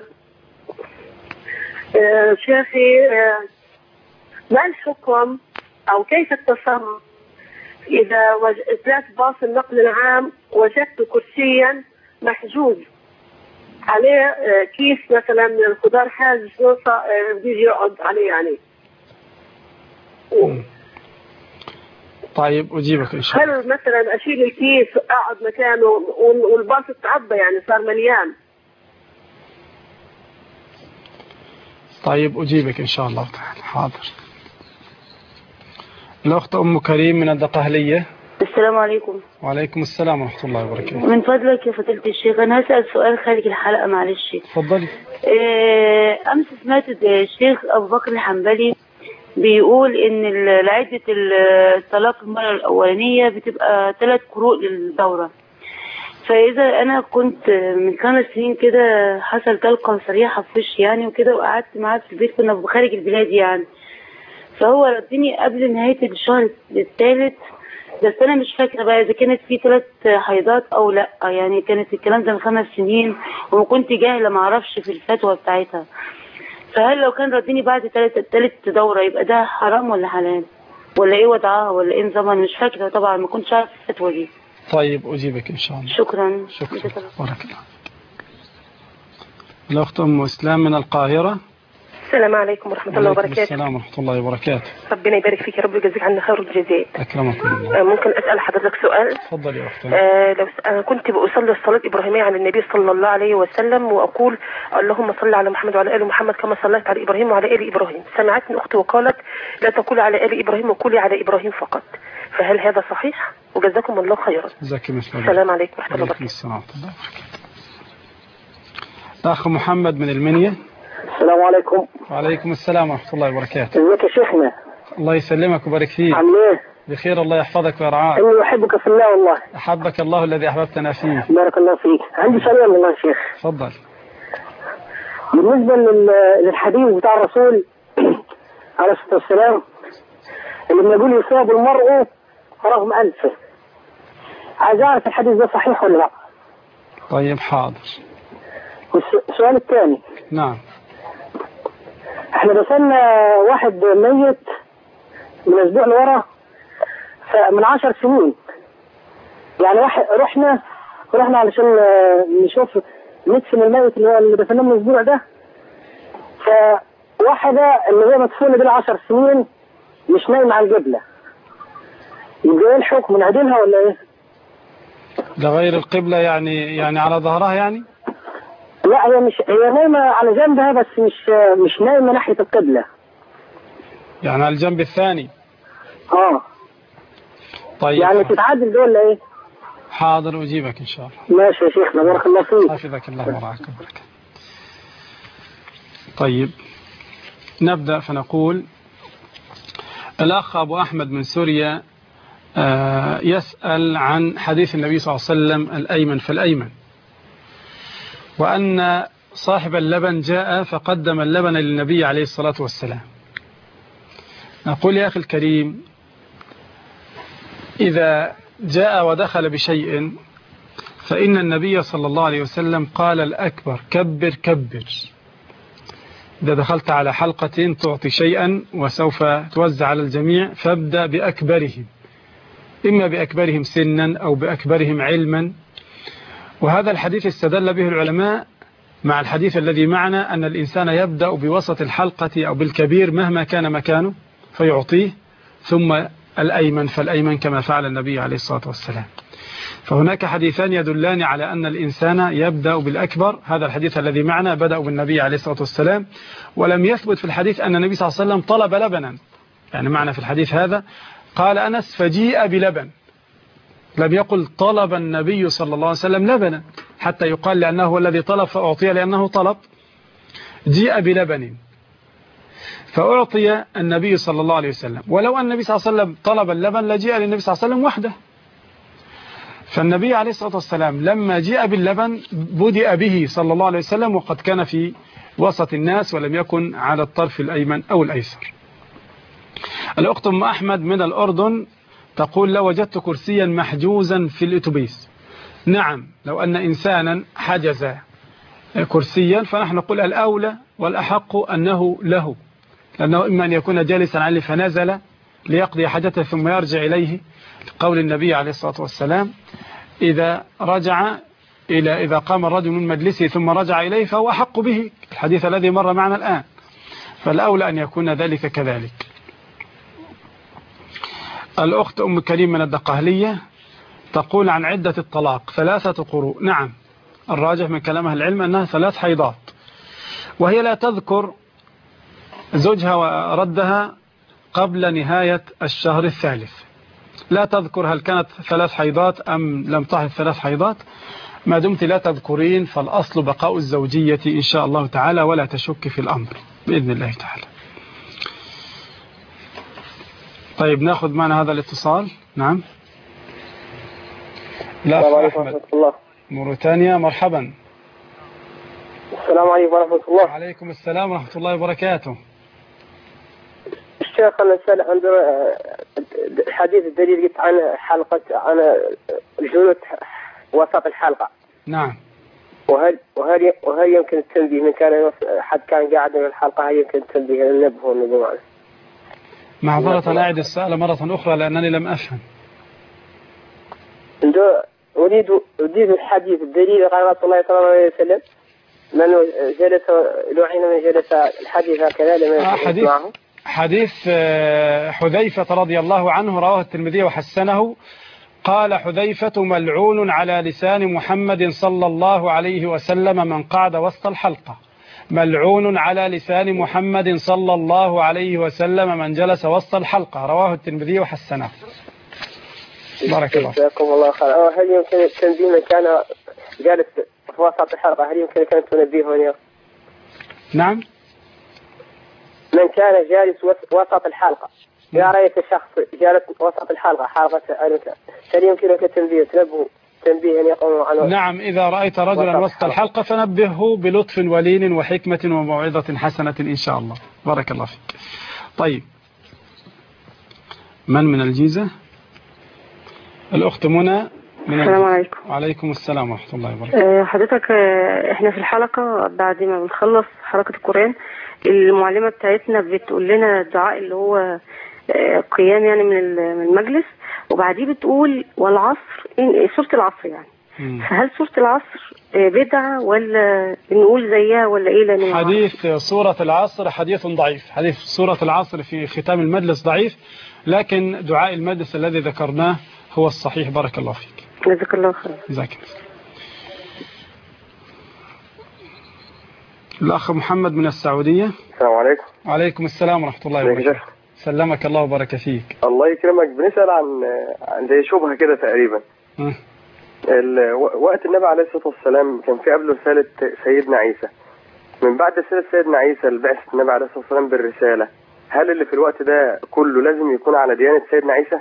آه شيخي، آه ما الحكم أو كيف التصرف إذا طلعت باص النقل العام وجدت كرسيا محجوز عليه آه كيس مثلا من الخضار حاجز فرصة آه بيجي يقعد عليه يعني. م. طيب أجيبك إن شاء الله. هل مثلا أشيل الكيس أقعد مكانه والباص تعبى يعني صار مليان؟ طيب أجيبك إن شاء الله تعالى. حاضر. الأخت أم كريم من الدقهلية. السلام عليكم. وعليكم السلام ورحمة الله وبركاته. من فضلك يا فضيلة الشيخ أنا هسأل سؤال خارج الحلقة معلش. تفضلي. أمس سمعت الشيخ أبو بكر الحنبلي بيقول إن عدة الطلاق المرة الأولانية بتبقى ثلاث قروء للدورة، فإذا أنا كنت من خمس سنين كده حصل طلقة صريحة في وشي يعني وكده، وقعدت معاه في البيت كنا خارج البلاد يعني، فهو ردني قبل نهاية الشهر الثالث، بس أنا مش فاكرة بقى إذا كانت في ثلاث حيضات أو لأ، يعني كانت الكلام ده من خمس سنين وكنت جاهلة معرفش في الفتوى بتاعتها، فهل لو كان ردني بعد ثالث دورة يبقى ده حرام ولا حلال ولا إيه وضعها ولا إيه نظامها؟ مش فاكرة طبعا، ما كنتش عارف الفتوى دي. طيب أجيبك إن شاء الله. شكرا. شكرا. بارك الله. الأخت أم إسلام من القاهرة. السلام عليكم ورحمة الله وبركاته. السلام ورحمة الله وبركاته. ربنا يبارك فيك يا رب ويجزيك عنا خير الجزاء. أكرمكم الله. آه ممكن أسأل حضرتك سؤال؟ تفضلي يا أختي. آه لو أنا كنت بأصلي الصلاة الإبراهيمية على النبي صلى الله عليه وسلم وأقول اللهم صل على محمد وعلى آل محمد كما صليت على إبراهيم وعلى آل إبراهيم، سمعتني أختي وقالت لا تقول على آل إبراهيم وقولي على إبراهيم فقط، فهل هذا صحيح؟ وجزاكم الله خيرا. جزاك الله خيرا. السلام عليكم ورحمة الله وبركاته. السلام ورحمة الله وبركاته. الأخ محمد من المنيا. السلام عليكم. وعليكم السلام ورحمة الله وبركاته. ازيك يا شيخنا؟ الله يسلمك وبارك فيك. عامل ايه؟ بخير الله يحفظك ويرعاك. اني احبك في الله والله. احبك الله الذي احببتنا فيه. بارك الله فيك. عندي سؤال والله يا شيخ. تفضل. بالنسبه للحديث بتاع الرسول عليه الصلاه والسلام اللي بنقول يصاب المرء رغم انفه، عايز اعرف الحديث ده صحيح ولا لا؟ طيب حاضر. والسؤال الثاني. نعم. احنا دخلنا واحد ميت من اسبوع لورا من عشر سنين، يعني واحد رحنا رحنا علشان نشوف ندفن الميت اللي هو اللي دفناه من الاسبوع ده، فواحدة اللي هي مدفونة بين عشر سنين مش نايمة على القبلة، يبقى ايه الحكم؟ نعدلها ولا ايه؟ ده غير القبلة يعني يعني على ظهرها يعني؟ لا هي مش هي نايمة على جنبها بس مش مش نايمة ناحية القبلة. يعني على الجنب الثاني. اه طيب يعني تتعدل دول ولا ايه؟ حاضر أجيبك إن شاء الله. ماشي يا شيخنا بارك الله فيك. حفظك الله ورعاك. طيب نبدأ فنقول الأخ أبو أحمد من سوريا يسأل عن حديث النبي صلى الله عليه وسلم الأيمن فالأيمن، وأن صاحب اللبن جاء فقدم اللبن للنبي عليه الصلاة والسلام. نقول يا أخي الكريم إذا جاء ودخل بشيء فإن النبي صلى الله عليه وسلم قال الأكبر كبر كبر. إذا دخلت على حلقة تعطي شيئا وسوف توزع على الجميع فابدأ بأكبرهم، إما بأكبرهم سنا أو بأكبرهم علما. وهذا الحديث استدل به العلماء مع الحديث الذي معنا أن الإنسان يبدأ بوسط الحلقة أو بالكبير مهما كان مكانه فيعطيه، ثم الأيمن فالأيمن كما فعل النبي عليه الصلاة والسلام. فهناك حديثان يدلان على أن الإنسان يبدأ بالأكبر. هذا الحديث الذي معنا بدأ بالنبي عليه الصلاة والسلام، ولم يثبت في الحديث أن النبي صلى الله عليه وسلم طلب لبنا. يعني معنى في الحديث هذا قال أنس فجيء بلبن، لم يقل طلب النبي صلى الله عليه وسلم لبنا حتى يقال لأنه هو الذي طلب فأعطي لأنه طلب. جيء بلبن فأعطي النبي صلى الله عليه وسلم، ولو أن النبي صلى الله عليه وسلم طلب اللبن لجيء للنبي صلى الله عليه وسلم وحده. فالنبي عليه الصلاة والسلام لما جاء باللبن بدأ به صلى الله عليه وسلم، وقد كان في وسط الناس ولم يكن على الطرف الأيمن أو الأيسر. الأخت أم أحمد من الأردن تقول لو وجدت كرسيا محجوزا في الأتوبيس. نعم، لو أن إنسانا حجز كرسيا فنحن نقول الأولى والأحق أنه له، لأنه إما أن يكون جالسا عليه فنزل ليقضي حاجته ثم يرجع إليه، قول النبي عليه الصلاة والسلام إذا رجع إلى إذا قام الرجل من مجلسه ثم رجع إليه فهو أحق به، الحديث الذي مر معنا الآن، فالأولى أن يكون ذلك كذلك. الأخت أم كريم من الدقهلية تقول عن عدة الطلاق ثلاثة قروء. نعم، الراجح من كلام أهل العلم أنها ثلاث حيضات، وهي لا تذكر زوجها وردها قبل نهاية الشهر الثالث، لا تذكر هل كانت ثلاث حيضات أم لم تحض ثلاث حيضات. ما دمت لا تذكرين فالأصل بقاء الزوجية إن شاء الله تعالى، ولا تشك في الأمر بإذن الله تعالى. طيب ناخذ معنا هذا الاتصال. نعم. لا السلام عليكم ورحمة الله. موريتانيا، مرحبا. السلام عليكم ورحمة الله. وعليكم السلام ورحمة الله وبركاته. الشيخ أنا سأل عن الحديث الدليل قلت عن حلقة عن الجلوس وسط الحلقة. نعم. وهل وهل وهل يمكن التنبيه من كان حد كان قاعد في الحلقة، هل يمكن التنبيه للنبه والنبوة؟ معذرة أعيد السؤال مرة أخرى لأنني لم أفهم. أريد أريد الحديث الدليل قال رسول الله صلى الله عليه وسلم من جلس لعين من جلس الحديث هكذا لم يجلس معه. حديث حذيفة رضي الله عنه رواه الترمذي وحسنه. قال حذيفة ملعون على لسان محمد صلى الله عليه وسلم من قعد وسط الحلقة، ملعون على لسان محمد صلى الله عليه وسلم من جلس وسط الحلقة، رواه الترمذي وحسنه. بارك الله. جزاكم الله خير. هل يمكن التنبيه من كان جالس في وسط الحلقة، هل يمكن كان تنبيهه؟ نعم. من كان جالس وسط الحلقة، يا رأيت شخص جالس وسط الحلقة حلقة هل يمكنك تنبيه تنبه تنبيه أن يقوم عنه؟ نعم، إذا رأيت رجلا وسط الحلقة فنبهه بلطف ولين وحكمة وموعظة حسنة إن شاء الله. بارك الله فيك. طيب، من من الجيزة؟ الأخت منى من السلام عليكم. وعليكم السلام ورحمة الله وبركاته. حضرتك احنا في الحلقة بعد ما بنخلص حلقة القرآن المعلمة بتاعتنا بتقول لنا الدعاء اللي هو قيام يعني من المجلس، وبعديه بتقول والعصر، سورة العصر يعني. م. فهل سورة العصر بدعة ولا نقول زيها ولا ايه؟ لأن حديث سورة العصر حديث ضعيف، حديث سورة العصر في ختام المجلس ضعيف، لكن دعاء المجلس الذي ذكرناه هو الصحيح. بارك الله فيك. جزاك الله خير. جزاك. الأخ محمد من السعودية. السلام عليكم. وعليكم السلام ورحمة الله وبركاته. سلمك الله وبارك فيك. الله يكرمك. بنسأل عن عن زي شبهة كده تقريبا. وقت النبي عليه الصلاة والسلام كان في قبله رسالة سيدنا عيسى. من بعد رسالة سيدنا عيسى لبعثة النبي عليه الصلاة والسلام بالرسالة، هل اللي في الوقت ده كله لازم يكون على ديانة سيدنا عيسى؟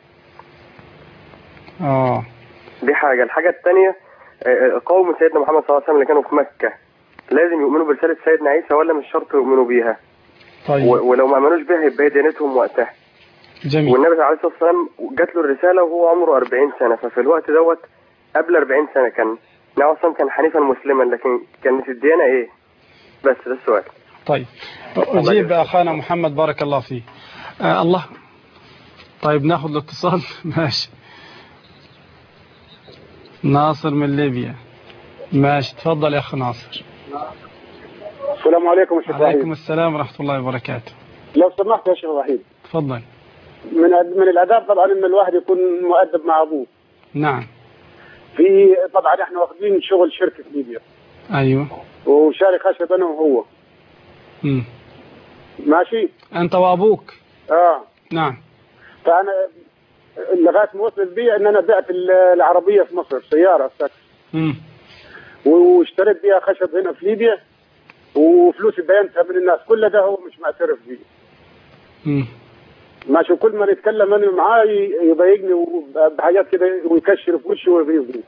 اه دي حاجة. الحاجة الثانية، قوم سيدنا محمد صلى الله عليه وسلم اللي كانوا في مكة لازم يؤمنوا برسالة سيدنا عيسى ولا مش شرط يؤمنوا بيها؟ طيب. ولو ما امنوش بيها يبقى ديانتهم وقتها. جميل. والنبي عليه الصلاة والسلام جات له الرسالة وهو عمره أربعين سنة، ففي الوقت دوت قبل أربعين سنة كان النبي أصلا كان حنيفا مسلما، لكن كانت الديانة ايه؟ بس ده السؤال. طيب أجيب أخانا محمد بارك الله فيه. آه الله. طيب ناخذ الاتصال. ماشي. ناصر من ليبيا. ماشي تفضل يا أخ ناصر. السلام عليكم شيخ وحيد. وعليكم السلام ورحمة الله وبركاته. لو سمحت يا شيخ وحيد. تفضل. من من الآداب طبعا إن الواحد يكون مؤدب مع أبوه. نعم. في طبعا احنا واخدين شغل شركة في ليبيا. أيوه. وشارك خشب أنا وهو. امم. ماشي. أنت وأبوك. آه. نعم. فأنا لغاية ما وصلت بي إن أنا بعت العربية في مصر سيارة تاكسي. امم. واشتريت بيها خشب هنا في ليبيا وفلوسي بينتها من الناس، كل ده هو مش معترف بيه. امم. ماشي. كل ما نتكلم انا معاه يضايقني بحاجات كده ويكشر في وشي ويغيظني.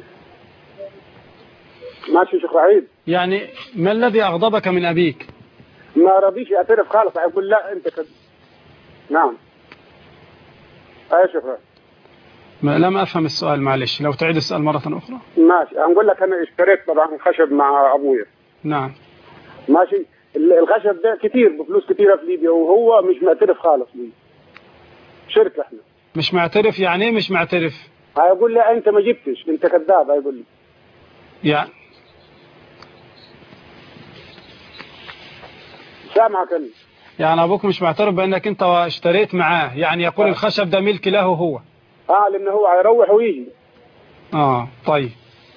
ماشي شيخ وحيد. يعني ما الذي أغضبك من أبيك؟ ما رضيش يعترف خالص، يقول لا أنت كده. نعم. أي شيخ وحيد. ما لم أفهم السؤال معلش، لو تعيد السؤال مرة أخرى. ماشي. هنقول لك أنا اشتريت طبعا خشب مع أبويا. نعم. ماشي. الخشب ده كتير بفلوس كتيرة في ليبيا وهو مش معترف خالص بيه. شركة احنا. مش معترف يعني ايه مش معترف؟ هيقول لي أنت ما جبتش، أنت كذاب، هيقول لي. يعني سامعك أنا. يعني أبوك مش معترف بأنك أنت اشتريت معاه، يعني يقول آه. الخشب ده ملك له هو. اه لأن هو هيروح ويجي. اه طيب.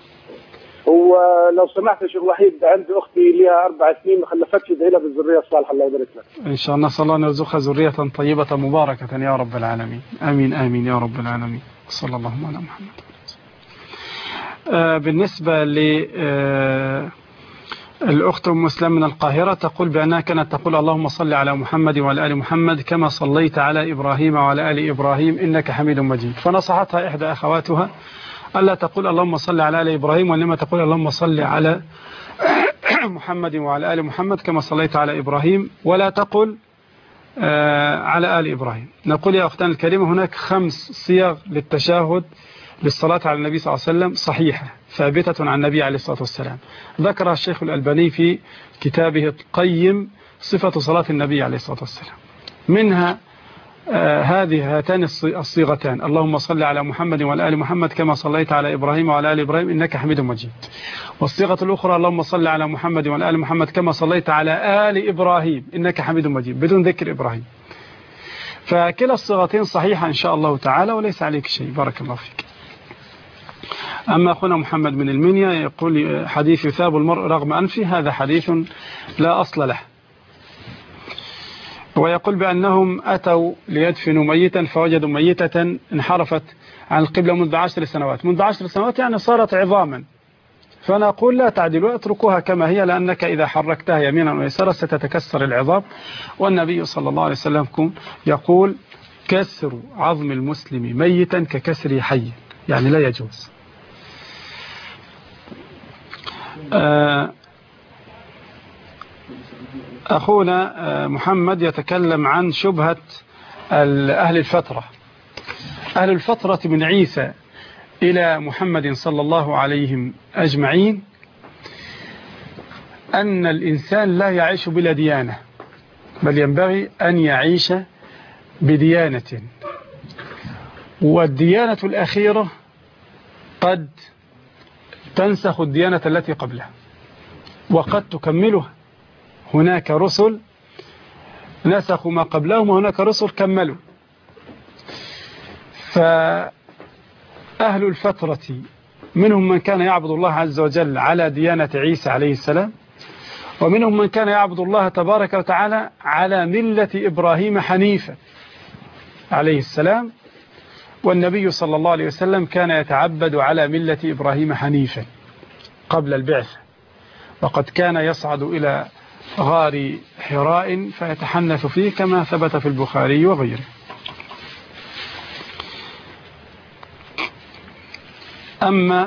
ولو سمحت يا شيخ وحيد، عندي اختي لها اربع سنين ما خلفتش، ادعي لها بالذريه الصالحه الله يبارك لك. ان شاء الله، نسال الله ان يرزقها ذريه طيبه مباركه يا رب العالمين. امين امين يا رب العالمين. صلى الله على محمد. آه بالنسبه ل آه الأخت أم مسلم من القاهرة تقول بأنها كانت تقول اللهم صل على محمد وعلى آل محمد كما صليت على إبراهيم وعلى آل إبراهيم إنك حميد مجيد. فنصحتها إحدى أخواتها ألا تقول اللهم صل على آل إبراهيم، وإنما تقول اللهم صل على محمد وعلى آل محمد كما صليت على إبراهيم، ولا تقل على آل إبراهيم. نقول يا أختنا الكريمة هناك خمس صيغ للتشهد للصلاة على النبي صلى الله عليه وسلم صحيحة ثابتة عن النبي عليه الصلاة والسلام، ذكرها الشيخ الألباني في كتابه القيم صفة صلاة النبي عليه الصلاة والسلام. منها آه هذه هاتان الصيغتان اللهم صل على محمد وعلى آل محمد كما صليت على إبراهيم وعلى آل إبراهيم إنك حميد مجيد. والصيغة الأخرى اللهم صل على محمد وعلى آل محمد كما صليت على آل إبراهيم إنك حميد مجيد بدون ذكر إبراهيم. فكلا الصيغتين صحيحة إن شاء الله تعالى وليس عليك شيء. بارك الله فيك. أما أخونا محمد من المنيا يقول حديث يثاب المرء رغم أنفه، هذا حديث لا أصل له. ويقول بأنهم أتوا ليدفنوا ميتا فوجدوا ميتة انحرفت عن القبلة منذ عشر سنوات. منذ عشر سنوات يعني صارت عظاما. فنقول لا تعدلوا، اتركوها كما هي، لأنك إذا حركتها يمينا ويسارا ستتكسر العظام. والنبي صلى الله عليه وسلم يقول كسر عظم المسلم ميتا ككسر حي، يعني لا يجوز. أخونا محمد يتكلم عن شبهة أهل الفترة. أهل الفترة من عيسى إلى محمد صلى الله عليهم أجمعين أن الإنسان لا يعيش بلا ديانة، بل ينبغي أن يعيش بديانة، والديانة الأخيرة قد تنسخ الديانة التي قبلها وقد تكملها. هناك رسل نسخوا ما قبلهم وهناك رسل كملوا. فأهل الفترة منهم من كان يعبد الله عز وجل على ديانة عيسى عليه السلام، ومنهم من كان يعبد الله تبارك وتعالى على ملة إبراهيم حنيفا عليه السلام، والنبي صلى الله عليه وسلم كان يتعبد على ملة إبراهيم حنيفا قبل البعثة، وقد كان يصعد إلى غار حراء فيتحنث فيه كما ثبت في البخاري وغيره. أما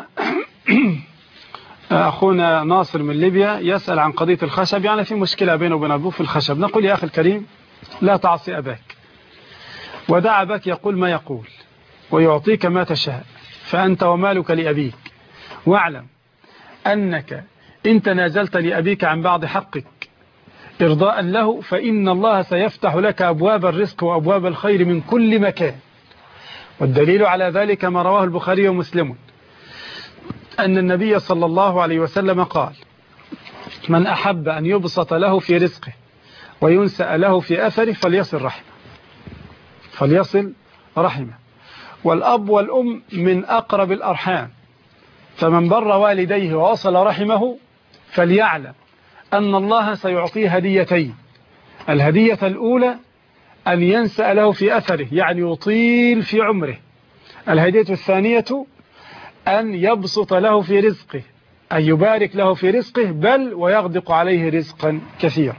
أخونا ناصر من ليبيا يسأل عن قضية الخشب، يعني في مشكلة بينه وبين أبوه في الخشب. نقول يا أخي الكريم لا تعصي أباك، ودع أباك يقول ما يقول ويعطيك ما تشاء، فأنت ومالك لأبيك، واعلم أنك إن تنازلت لأبيك عن بعض حقك إرضاء له فإن الله سيفتح لك أبواب الرزق وأبواب الخير من كل مكان. والدليل على ذلك ما رواه البخاري ومسلم أن النبي صلى الله عليه وسلم قال: من أحب أن يبسط له في رزقه وينسأ له في أثره فليصل رحمه فليصل رحمه والأب والأم من أقرب الأرحام، فمن بر والديه ووصل رحمه فليعلم أن الله سيعطيه هديتين. الهدية الأولى أن ينسأ له في أثره، يعني يطيل في عمره. الهدية الثانية أن يبسط له في رزقه، أن يبارك له في رزقه، بل ويغدق عليه رزقا كثيرا.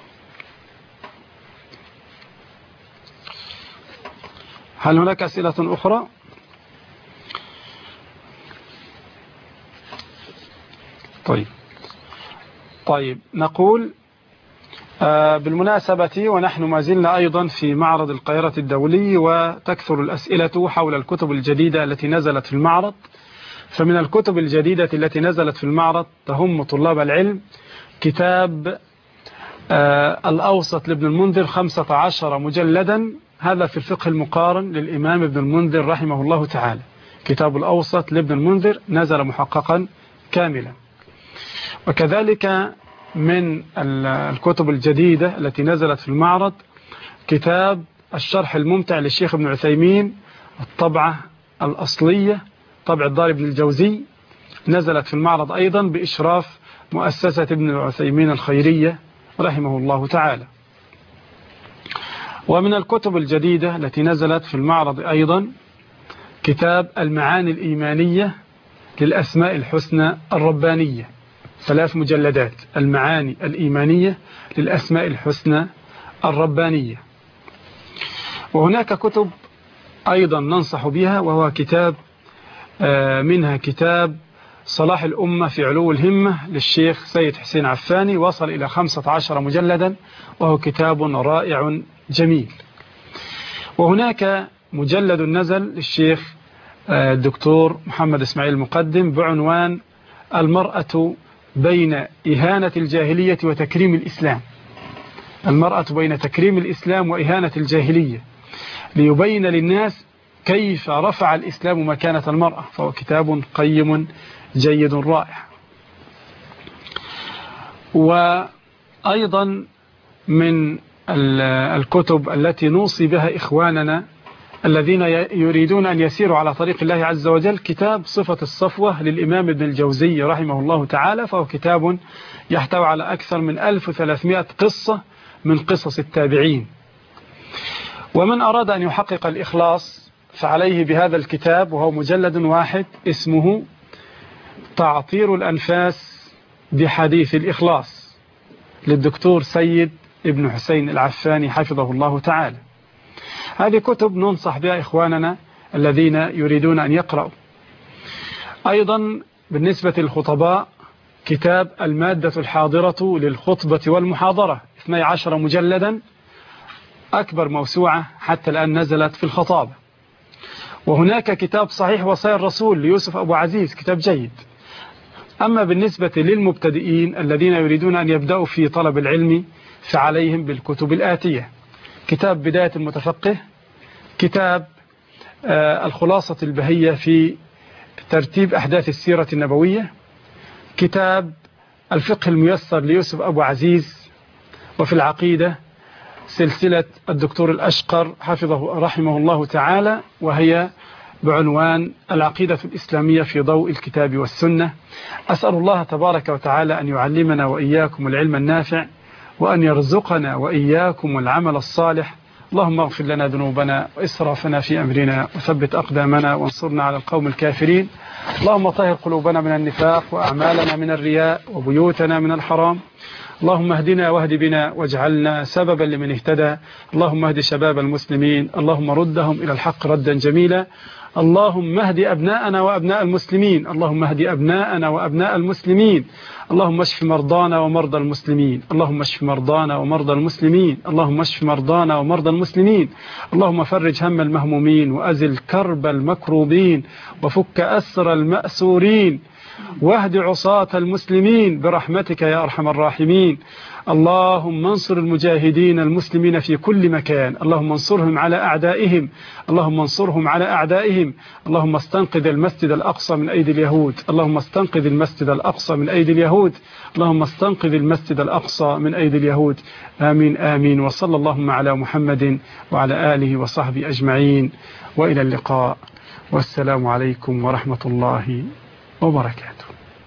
هل هناك أسئلة أخرى؟ طيب طيب نقول آه بالمناسبة، ونحن ما زلنا أيضا في معرض القاهرة الدولي، وتكثر الأسئلة حول الكتب الجديدة التي نزلت في المعرض. فمن الكتب الجديدة التي نزلت في المعرض تهم طلاب العلم كتاب آه الأوسط لابن المنذر خمسة عشر مجلدا، هذا في الفقه المقارن للإمام ابن المنذر رحمه الله تعالى. كتاب الأوسط لابن المنذر نزل محققا كاملا. وكذلك من الكتب الجديدة التي نزلت في المعرض كتاب الشرح الممتع للشيخ ابن عثيمين، الطبعة الأصلية، طبع الدار ابن الجوزي، نزلت في المعرض أيضا بإشراف مؤسسة ابن عثيمين الخيرية رحمه الله تعالى. ومن الكتب الجديدة التي نزلت في المعرض أيضا كتاب المعاني الإيمانية للأسماء الحسنى الربانية، ثلاث مجلدات، المعاني الإيمانية للأسماء الحسنى الربانية. وهناك كتب أيضا ننصح بها، وهو كتاب منها كتاب صلاح الأمة في علو الهمة للشيخ سيد حسين عفاني، وصل إلى خمسة عشر مجلدا، وهو كتاب رائع جميل. وهناك مجلد نزل للشيخ الدكتور محمد إسماعيل المقدم بعنوان المرأة بين إهانة الجاهلية وتكريم الإسلام، المرأة بين تكريم الإسلام وإهانة الجاهلية، ليبين للناس كيف رفع الإسلام مكانة المرأة. فهو كتاب قيم جيد رائع. وأيضا من الكتب التي نوصي بها إخواننا الذين يريدون أن يسيروا على طريق الله عز وجل كتاب صفة الصفوة للإمام ابن الجوزي رحمه الله تعالى، فهو كتاب يحتوي على أكثر من ألف وثلاثمائة قصة من قصص التابعين. ومن أراد أن يحقق الإخلاص فعليه بهذا الكتاب، وهو مجلد واحد اسمه تعطير الأنفاس بحديث الإخلاص للدكتور سيد ابن حسين العفاني حفظه الله تعالى. هذه كتب ننصح بها إخواننا الذين يريدون أن يقرأوا. أيضا بالنسبة للخطباء كتاب المادة الحاضرة للخطبة والمحاضرة، اثني عشر مجلدا، أكبر موسوعة حتى الآن نزلت في الخطابة. وهناك كتاب صحيح وصايا الرسول ليوسف أبو عزيز، كتاب جيد. أما بالنسبة للمبتدئين الذين يريدون أن يبدأوا في طلب العلم فعليهم بالكتب الآتية: كتاب بداية المتفقه، كتاب آه الخلاصة البهية في ترتيب أحداث السيرة النبوية، كتاب الفقه الميسر ليوسف أبو عزيز، وفي العقيدة سلسلة الدكتور الأشقر حفظه رحمه الله تعالى، وهي بعنوان العقيدة الإسلامية في ضوء الكتاب والسنة. أسأل الله تبارك وتعالى أن يعلمنا وإياكم العلم النافع، وأن يرزقنا وإياكم العمل الصالح. اللهم اغفر لنا ذنوبنا وإسرافنا في أمرنا، وثبت أقدامنا وانصرنا على القوم الكافرين. اللهم طهر قلوبنا من النفاق، وأعمالنا من الرياء، وبيوتنا من الحرام. اللهم اهدنا واهد بنا واجعلنا سببا لمن اهتدى. اللهم اهد شباب المسلمين، اللهم ردهم إلى الحق ردا جميلا. اللهم اهد أبناءنا وأبناء المسلمين، اللهم اهد أبناءنا وأبناء المسلمين. اللهم اشف مرضانا ومرضى المسلمين، اللهم اشف مرضانا ومرضى المسلمين، اللهم اشف مرضانا ومرضى المسلمين. اللهم فرج هم المهمومين، وأزل كرب المكروبين، وفك أسر المأسورين، واهد عصاة المسلمين برحمتك يا أرحم الراحمين. اللهم انصر المجاهدين المسلمين في كل مكان، اللهم انصرهم على أعدائهم، اللهم انصرهم على أعدائهم. اللهم استنقذ المسجد الأقصى من أيدي اليهود، اللهم استنقذ المسجد الأقصى من أيدي اليهود، اللهم استنقذ المسجد الأقصى من أيدي اليهود. آمين آمين. وصلى اللهم على محمد وعلى آله وصحبه أجمعين، وإلى اللقاء، والسلام عليكم ورحمة الله وبركاته.